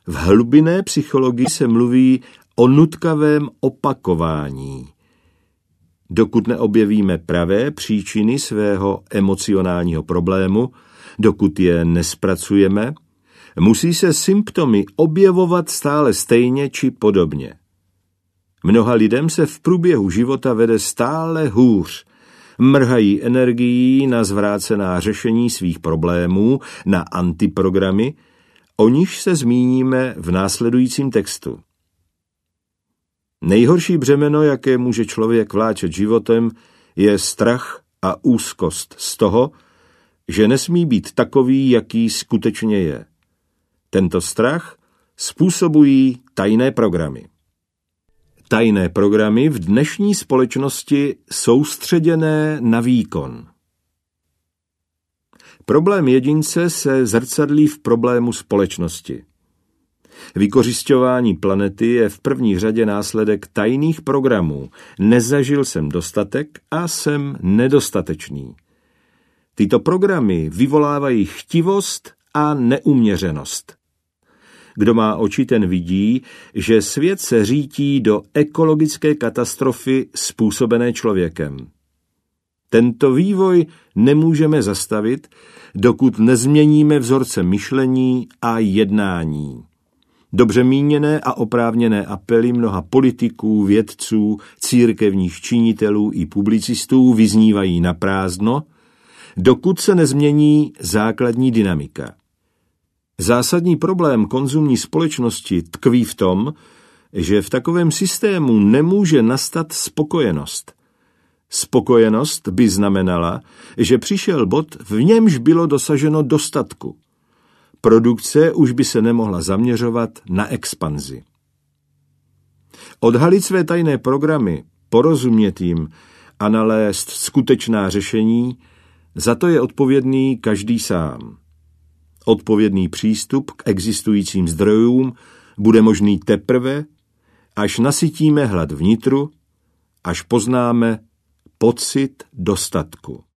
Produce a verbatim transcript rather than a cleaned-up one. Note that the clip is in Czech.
V hlubinné psychologii se mluví o nutkavém opakování. Dokud neobjevíme pravé příčiny svého emocionálního problému, dokud je nespracujeme, musí se symptomy objevovat stále stejně či podobně. Mnoha lidem se v průběhu života vede stále hůř. Mrhají energií na zvrácená řešení svých problémů, na antiprogramy, o nichž se zmíníme v následujícím textu. Nejhorší břemeno, jaké může člověk vláčet životem, je strach a úzkost z toho, že nesmí být takový, jaký skutečně je. Tento strach způsobují tajné programy. Tajné programy v dnešní společnosti soustředěné na výkon. Problém jedince se zrcadlí v problému společnosti. Vykořisťování planety je v první řadě následek tajných programů. Nezažil jsem dostatek a jsem nedostatečný. Tyto programy vyvolávají chtivost a neuměřenost. Kdo má oči, ten vidí, že svět se řítí do ekologické katastrofy způsobené člověkem. Tento vývoj nemůžeme zastavit, dokud nezměníme vzorce myšlení a jednání. Dobře míněné a oprávněné apely mnoha politiků, vědců, církevních činitelů i publicistů vyznívají na prázdno, dokud se nezmění základní dynamika. Zásadní problém konzumní společnosti tkví v tom, že v takovém systému nemůže nastat spokojenost. Spokojenost by znamenala, že přišel bod, v němž bylo dosaženo dostatku. Produkce už by se nemohla zaměřovat na expanzi. Odhalit své tajné programy, porozumět jim a nalézt skutečná řešení, za to je odpovědný každý sám. Odpovědný přístup k existujícím zdrojům bude možný teprve, až nasytíme hlad vnitru, až poznáme pocit dostatku.